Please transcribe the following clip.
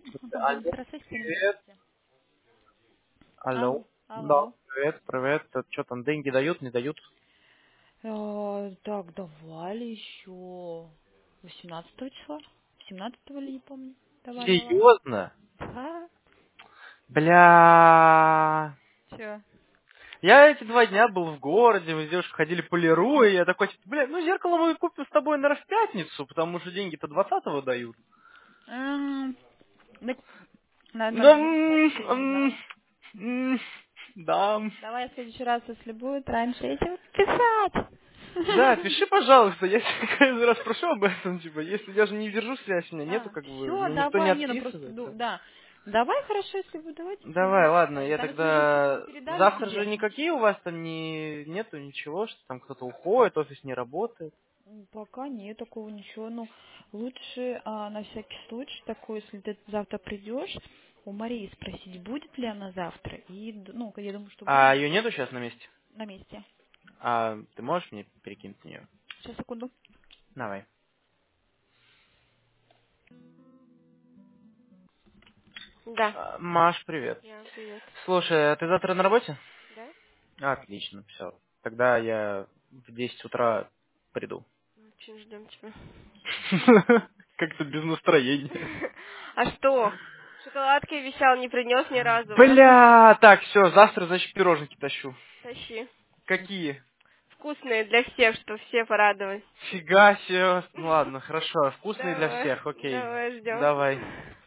Алло, Здравствуйте. привет. Алло. Да, Алло. привет, привет. Что там, деньги дают, не дают? Так, давали еще 18 числа. 17 ли, не помню. Давали. Серьезно? Да. Бля. Че? Я эти 2 дня был в городе, мы с девушкой ходили по Леру, и я такой, типа, бля, ну зеркало мы купим с тобой, наверное, в пятницу, потому что деньги-то 20-го дают. Так надо Да, написать, что я не знала. да. Давай в следующий раз, если будет раньше, я тебе писать. Да, пиши, пожалуйста, я тебя каждый раз прошу об этом, типа, если я же не держу связь, у меня нету, как бы, Все, мне никто не давай, не, ну просто, отписывает. да. Давай, хорошо, если будет, давайте Давай, будем ладно, писать. я Даже если уже все тогда... передали Завтра же тебе. никакие у вас там нету ничего, что там кто-то уходит, офис не работает. Пока нет такого ничего. Ну, лучше на всякий случай такой, если ты завтра придешь, у Марии спросить, будет ли она завтра. И, ну, я думаю, что будет А ее нету сейчас на месте? на месте. А ты можешь мне перекинуть на нее? Сейчас, секунду. Давай. Да. Маш, привет. Я, привет. Слушай, а ты завтра на работе? Да? Отлично, все. Тогда я в 10 утра приду. Очень ждем тебя. Как-то без настроения. А что? Шоколадки обещал, не принес ни разу. Бля, так, все, завтра, значит, пироженки тащу. Тащи. Какие? Вкусные для всех, чтобы все порадовались. Фига себе. Ну ладно, хорошо. Вкусные для Давай, всех, окей. давай, ждем. Давай.